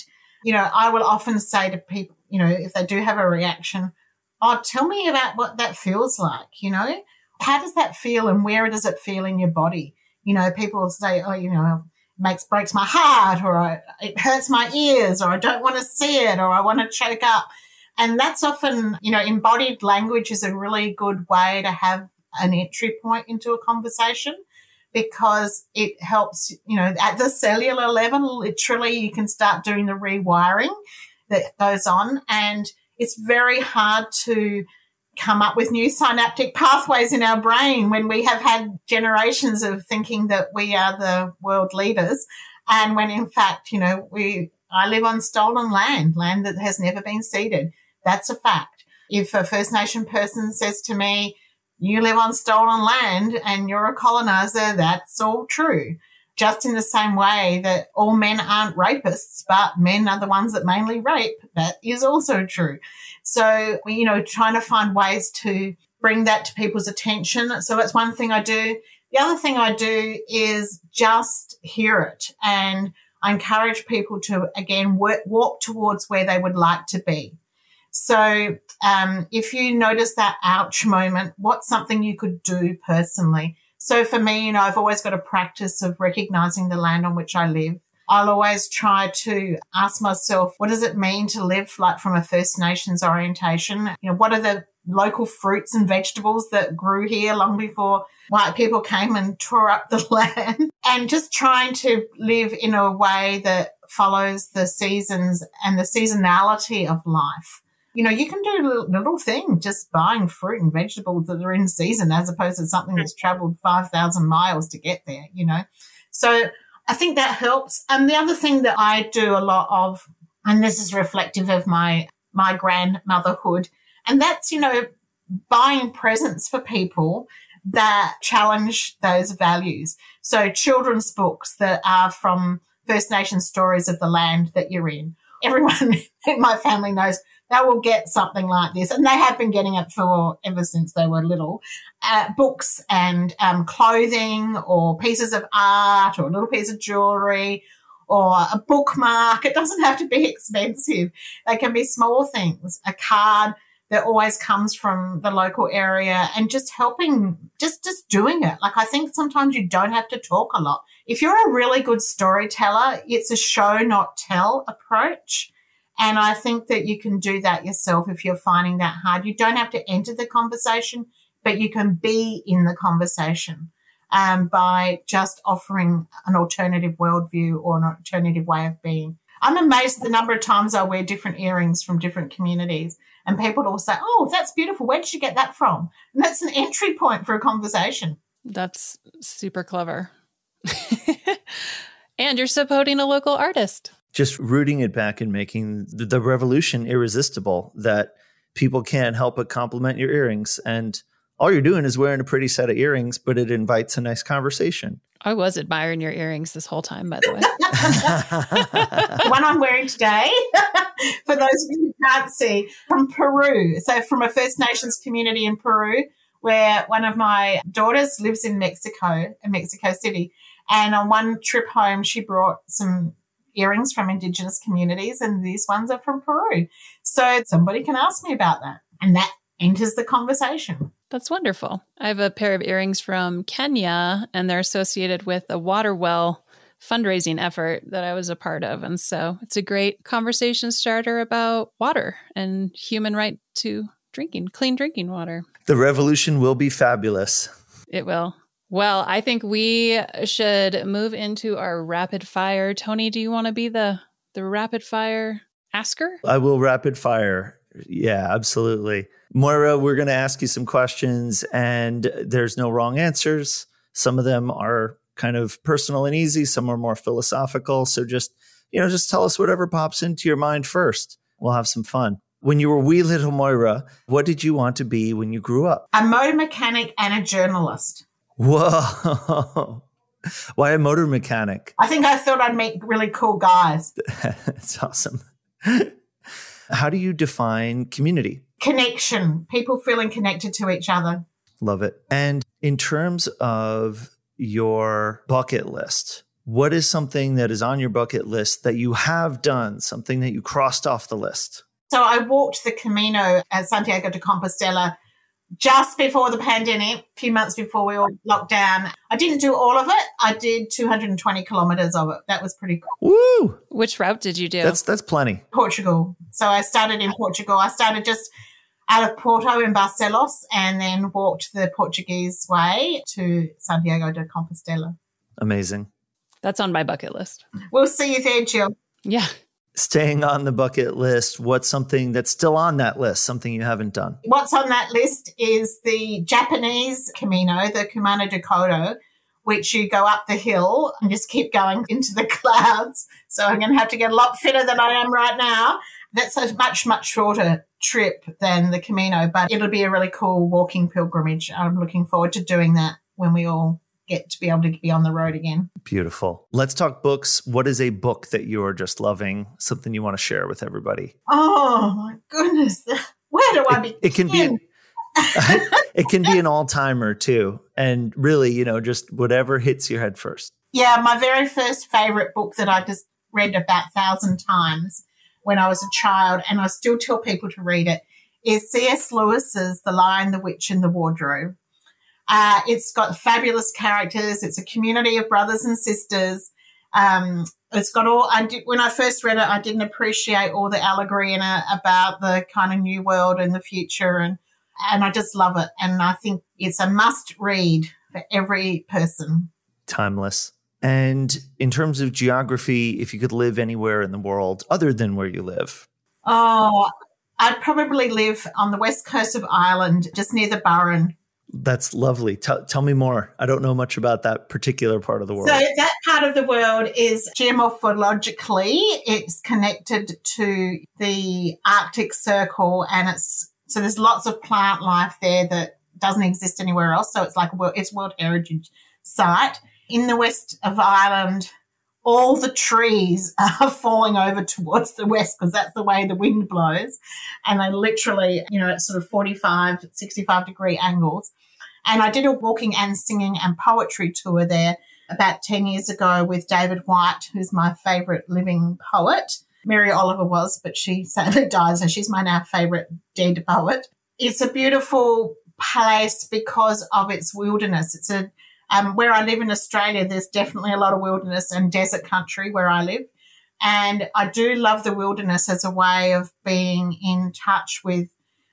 I will often say to people, if they do have a reaction, tell me about what that feels like, how does that feel and where does it feel in your body? You know, people say, oh, you know, breaks my heart, or it hurts my ears, or I don't want to see it, or I want to choke up. And that's often, you know, embodied language is a really good way to have an entry point into a conversation, because it helps, you know, at the cellular level, literally you can start doing the rewiring that goes on. And it's very hard to come up with new synaptic pathways in our brain when we have had generations of thinking that we are the world leaders. And when in fact, you know, I live on stolen land that has never been ceded. That's a fact. If a First Nation person says to me, you live on stolen land and you're a colonizer, that's all true. Just in the same way that all men aren't rapists, but men are the ones that mainly rape, that is also true. So, you know, trying to find ways to bring that to people's attention. So that's one thing I do. The other thing I do is just hear it. And I encourage people to, again, walk towards where they would like to be. So if you notice that ouch moment, what's something you could do personally? So for me, you know, I've always got a practice of recognizing the land on which I live. I'll always try to ask myself, what does it mean to live like from a First Nations orientation? You know, what are the local fruits and vegetables that grew here long before white people came and tore up the land? And just trying to live in a way that follows the seasons and the seasonality of life. You know, you can do a little thing, just buying fruit and vegetables that are in season as opposed to something that's traveled 5,000 miles to get there, you know. So I think that helps. And the other thing that I do a lot of, and this is reflective of my grandmotherhood, and that's, you know, buying presents for people that challenge those values. So children's books that are from First Nation stories of the land that you're in. Everyone in my family knows they will get something like this, and they have been getting it for ever since they were little. Books and clothing, or pieces of art, or a little piece of jewellery, or a bookmark. It doesn't have to be expensive. They can be small things, a card that always comes from the local area, and just helping, just doing it. Like, I think sometimes you don't have to talk a lot. If you're a really good storyteller, it's a show, not tell approach. And I think that you can do that yourself if you're finding that hard. You don't have to enter the conversation, but you can be in the conversation by just offering an alternative worldview or an alternative way of being. I'm amazed at the number of times I wear different earrings from different communities, and people will say, oh, that's beautiful. Where did you get that from? And that's an entry point for a conversation. That's super clever. And you're supporting a local artist. Just rooting it back and making the revolution irresistible, that people can't help but compliment your earrings. And all you're doing is wearing a pretty set of earrings, but it invites a nice conversation. I was admiring your earrings this whole time, by the way. The one I'm wearing today, for those of you who can't see, from Peru. So from a First Nations community in Peru, where one of my daughters lives in Mexico City. And on one trip home, she brought some earrings from Indigenous communities, and these ones are from Peru. So somebody can ask me about that, and that enters the conversation. That's wonderful. I have a pair of earrings from Kenya, and they're associated with a water well fundraising effort that I was a part of. And so it's a great conversation starter about water and human right to clean drinking water. The revolution will be fabulous. It will. Well, I think we should move into our rapid fire. Tony, do you want to be the rapid fire asker? I will rapid fire. Yeah, absolutely. Moira, we're going to ask you some questions, and there's no wrong answers. Some of them are kind of personal and easy. Some are more philosophical. So just tell us whatever pops into your mind first. We'll have some fun. When you were wee little Moira, what did you want to be when you grew up? A motor mechanic and a journalist. Whoa. Why a motor mechanic? I think I thought I'd meet really cool guys. That's awesome. How do you define community? Connection. People feeling connected to each other. Love it. And in terms of your bucket list, what is something that is on your bucket list that you have done, something that you crossed off the list? So I walked the Camino at Santiago de Compostela just before the pandemic, a few months before we all locked down. I didn't do all of it. I did 220 kilometres of it. That was pretty cool. Woo! Which route did you do? That's plenty. Portugal. So I started in Portugal. I started just out of Porto in Barcelos and then walked the Portuguese way to Santiago de Compostela. Amazing. That's on my bucket list. We'll see you there, Jill. Yeah. Staying on the bucket list, what's something that's still on that list, something you haven't done? What's on that list is the Japanese Camino, the Kumano de Kodo, which you go up the hill and just keep going into the clouds. So I'm going to have to get a lot fitter than I am right now. That's a much, much shorter trip than the Camino, but it'll be a really cool walking pilgrimage. I'm looking forward to doing that when we all get to be able to be on the road again. Beautiful. Let's talk books. What is a book that you are just loving? Something you want to share with everybody? Oh my goodness. Where do I begin? It can be an all-timer too. And really, just whatever hits your head first. Yeah, my very first favorite book that I just read about 1,000 times when I was a child, and I still tell people to read it, is C.S. Lewis's The Lion, the Witch and the Wardrobe. It's got fabulous characters. It's a community of brothers and sisters. It's got all. When I first read it, I didn't appreciate all the allegory in it about the kind of new world and the future, and I just love it. And I think it's a must read for every person. Timeless. And in terms of geography, if you could live anywhere in the world other than where you live? Oh, I'd probably live on the west coast of Ireland, just near the Burren. That's lovely. Tell me more. I don't know much about that particular part of the world. So that part of the world is geomorphologically, it's connected to the Arctic Circle, and so there's lots of plant life there that doesn't exist anywhere else. So it's like it's World Heritage Site. In the west of Ireland, all the trees are falling over towards the west because that's the way the wind blows. And they literally, it's sort of 45, 65 degree angles. And I did a walking and singing and poetry tour there about 10 years ago with David White, who's my favourite living poet. Mary Oliver was, but she sadly died, so she's my now favourite dead poet. It's a beautiful place because of its wilderness. It's where I live in Australia, there's definitely a lot of wilderness and desert country where I live. And I do love the wilderness as a way of being in touch with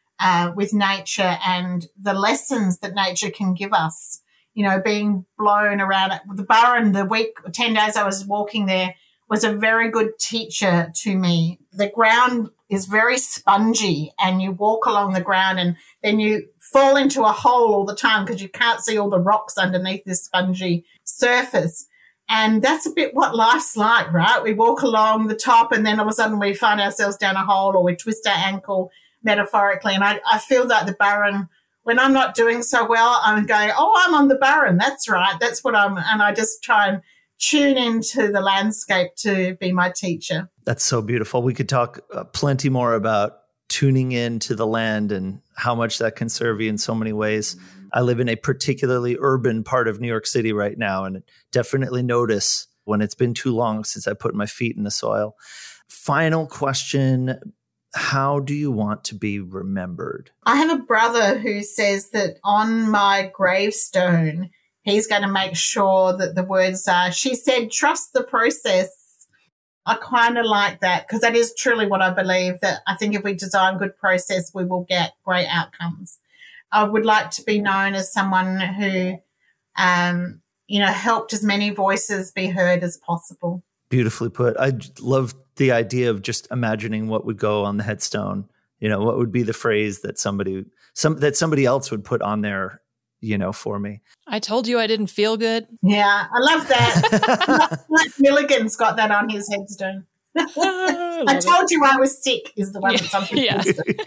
nature and the lessons that nature can give us. Being blown around the Burren, 10 days I was walking there was a very good teacher to me. The ground is very spongy and you walk along the ground and then you fall into a hole all the time because you can't see all the rocks underneath this spongy surface. And that's a bit what life's like, right? We walk along the top and then all of a sudden we find ourselves down a hole or we twist our ankle metaphorically. And I feel that the Burren, when I'm not doing so well, I'm going, I'm on the Burren. That's right. That's what and I just try and tune into the landscape to be my teacher. That's so beautiful. We could talk plenty more about tuning into the land and how much that can serve you in so many ways. I live in a particularly urban part of New York City right now, and definitely notice when it's been too long since I put my feet in the soil. Final question. How do you want to be remembered? I have a brother who says that on my gravestone, he's going to make sure that the words are, she said, trust the process. I kind of like that because that is truly what I believe, that I think if we design good process, we will get great outcomes. I would like to be known as someone who, helped as many voices be heard as possible. Beautifully put. I love the idea of just imagining what would go on the headstone. What would be the phrase that somebody else would put on there, for me. I told you I didn't feel good. Yeah, I love that. Mike Milligan's got that on his headstone. I told you I was sick is the one that something. Yeah.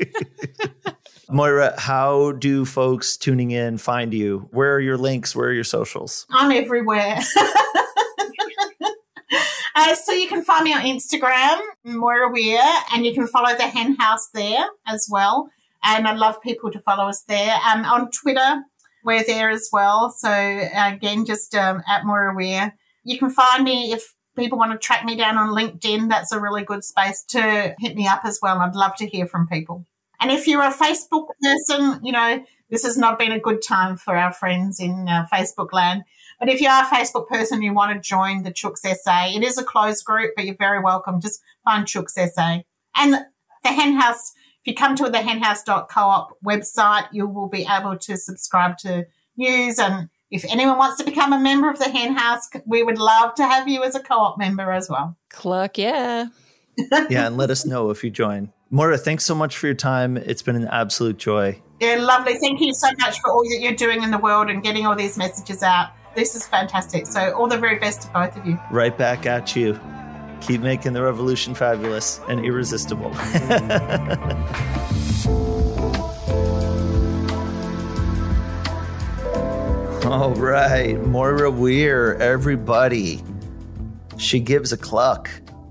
Moira, how do folks tuning in find you? Where are your links? Where are your socials? I'm everywhere. So you can find me on Instagram, Moira Weir, and you can follow the Hen House there as well. And I'd love people to follow us there. On Twitter, we're there as well. So again, just at Moira Weir. You can find me if people want to track me down on LinkedIn. That's a really good space to hit me up as well. I'd love to hear from people. And if you're a Facebook person, this has not been a good time for our friends in Facebook land. But if you are a Facebook person, you want to join the Chooks SA, it is a closed group, but you're very welcome. Just find Chooks SA. And the Hen House, if you come to the henhouse.coop website, you will be able to subscribe to news. And if anyone wants to become a member of the Hen House, we would love to have you as a co-op member as well. Cluck, yeah. Yeah, and let us know if you join. Moira, thanks so much for your time. It's been an absolute joy. Yeah, lovely. Thank you so much for all that you're doing in the world and getting all these messages out. This is fantastic. So all the very best to both of you. Right back at you. Keep making the revolution fabulous and irresistible. All right, Moira Weir, everybody. She gives a cluck,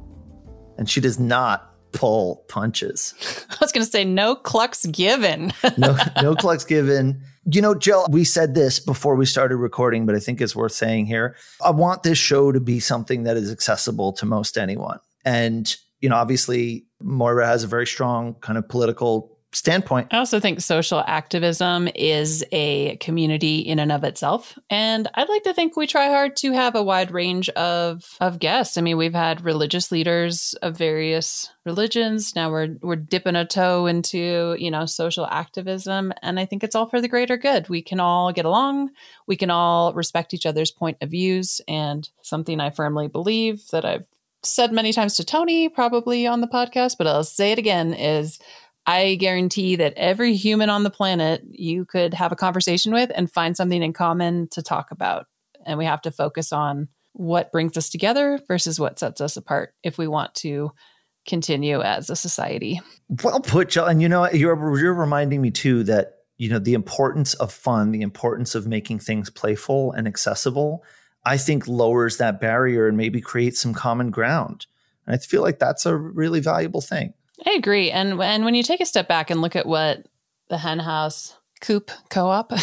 and she does not pull punches. I was going to say no clucks given. no clucks given. You know, Jill, we said this before we started recording, but I think it's worth saying here. I want this show to be something that is accessible to most anyone. And, you know, obviously, Moira has a very strong kind of political standpoint. I also think social activism is a community in and of itself. And I'd like to think we try hard to have a wide range of guests. I mean, we've had religious leaders of various religions. Now we're dipping a toe into, you know, social activism. And I think it's all for the greater good. We can all get along. We can all respect each other's point of views. And something I firmly believe that I've said many times to Tony, probably on the podcast, but I'll say it again, is I guarantee that every human on the planet you could have a conversation with and find something in common to talk about. And we have to focus on what brings us together versus what sets us apart if we want to continue as a society. Well put, Jill. And you know, you're reminding me too that, you know, the importance of fun, the importance of making things playful and accessible, I think lowers that barrier and maybe creates some common ground. And I feel like that's a really valuable thing. I agree. And when you take a step back and look at what the Hen House Coop Co-op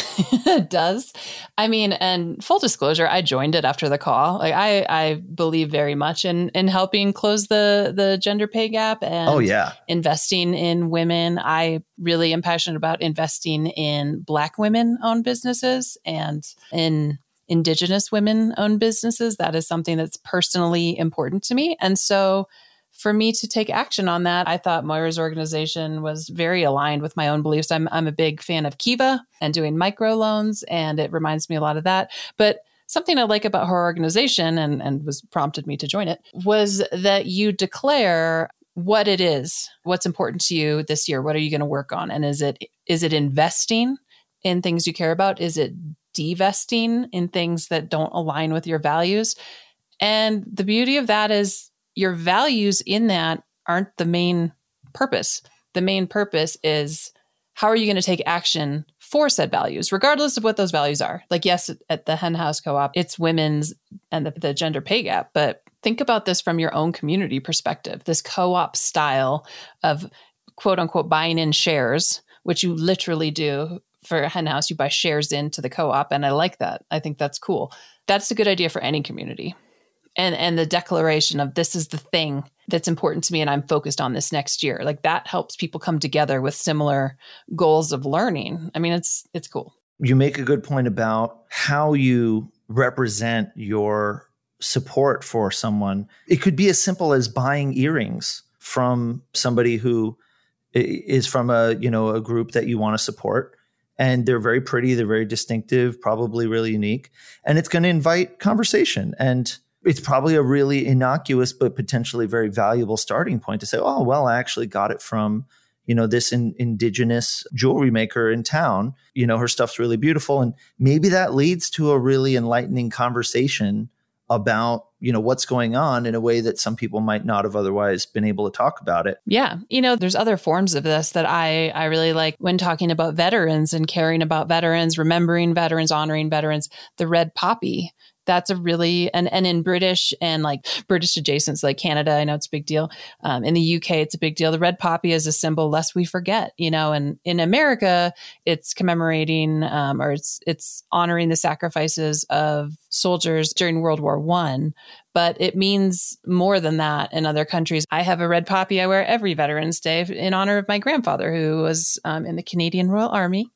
does, I mean, and full disclosure, I joined it after the call. Like I believe very much in helping close the gender pay gap and investing in women. I really am passionate about investing in Black women-owned businesses and in Indigenous women-owned businesses. That is something that's personally important to me. And so for me to take action on that, I thought Moira's organization was very aligned with my own beliefs. I'm a big fan of Kiva and doing microloans, and it reminds me a lot of that. But something I like about her organization and was prompted me to join it was that you declare what it is, what's important to you this year. What are you going to work on? And is it investing in things you care about? Is it divesting in things that don't align with your values? And the beauty of that is your values in that aren't the main purpose. The main purpose is how are you going to take action for said values, regardless of what those values are. Like, yes, at the Hen House Co-op, it's women's and the gender pay gap. But think about this from your own community perspective, this co-op style of quote unquote buying in shares, which you literally do for Hen House. You buy shares into the co-op. And I like that. I think that's cool. That's a good idea for any community. And the declaration of this is the thing that's important to me and I'm focused on this next year. Like that helps people come together with similar goals of learning. I mean, it's cool. You make a good point about how you represent your support for someone. It could be as simple as buying earrings from somebody who is from a group that you want to support. And they're very pretty. They're very distinctive, probably really unique. And it's going to invite conversation. And it's probably a really innocuous but potentially very valuable starting point to say, oh, well, I actually got it from, this Indigenous jewelry maker in town. Her stuff's really beautiful. And maybe that leads to a really enlightening conversation about, what's going on in a way that some people might not have otherwise been able to talk about it. Yeah. There's other forms of this that I really like when talking about veterans and caring about veterans, remembering veterans, honoring veterans, the red poppy. That's a really, and in British and like British adjacents, like Canada, I know it's a big deal. In the UK, it's a big deal. The red poppy is a symbol lest we forget, and in America, it's commemorating or it's honoring the sacrifices of soldiers during World War I. But it means more than that in other countries. I have a red poppy I wear every Veterans Day in honor of my grandfather, who was in the Canadian Royal Army.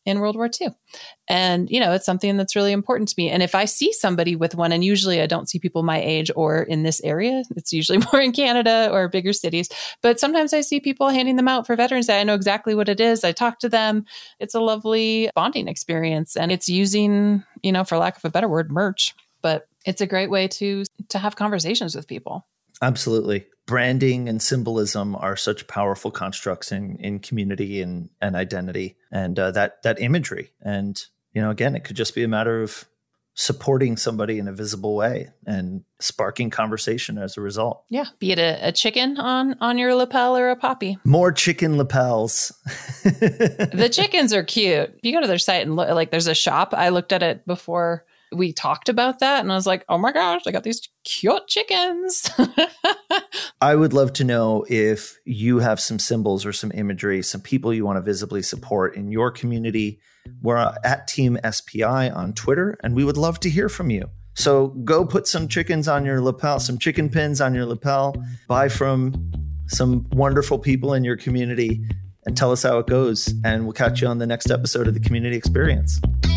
in World War II. And, it's something that's really important to me. And if I see somebody with one, and usually I don't see people my age or in this area, it's usually more in Canada or bigger cities, but sometimes I see people handing them out for Veterans Day. I know exactly what it is. I talk to them. It's a lovely bonding experience, and it's using, for lack of a better word, merch, but it's a great way to have conversations with people. Absolutely. Branding and symbolism are such powerful constructs in community and identity, and that imagery. And, again, it could just be a matter of supporting somebody in a visible way and sparking conversation as a result. Yeah. Be it a chicken on your lapel or a poppy. More chicken lapels. The chickens are cute. If you go to their site and look, there's a shop. I looked at it before we talked about that, and I was like, oh my gosh, I got these cute chickens. I would love to know if you have some symbols or some imagery, some people you want to visibly support in your community. We're at Team SPI on Twitter, and we would love to hear from you. So go put some chickens on your lapel, some chicken pins on your lapel, buy from some wonderful people in your community, and tell us how it goes. And we'll catch you on the next episode of the Community Experience.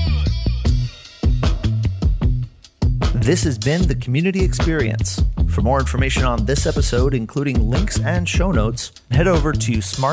This has been the Community Experience. For more information on this episode, including links and show notes, head over to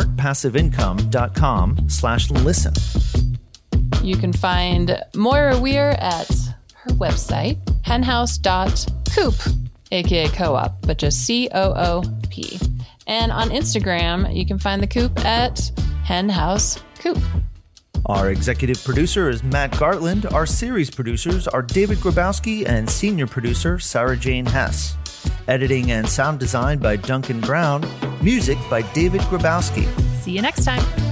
smartpassiveincome.com/listen. You can find Moira Weir at her website, henhouse.coop, aka co-op, but just COOP. And on Instagram, you can find the Coop at henhousecoop. Our executive producer is Matt Gartland. Our series producers are David Grabowski and senior producer Sarah Jane Hess. Editing and sound design by Duncan Brown. Music by David Grabowski. See you next time.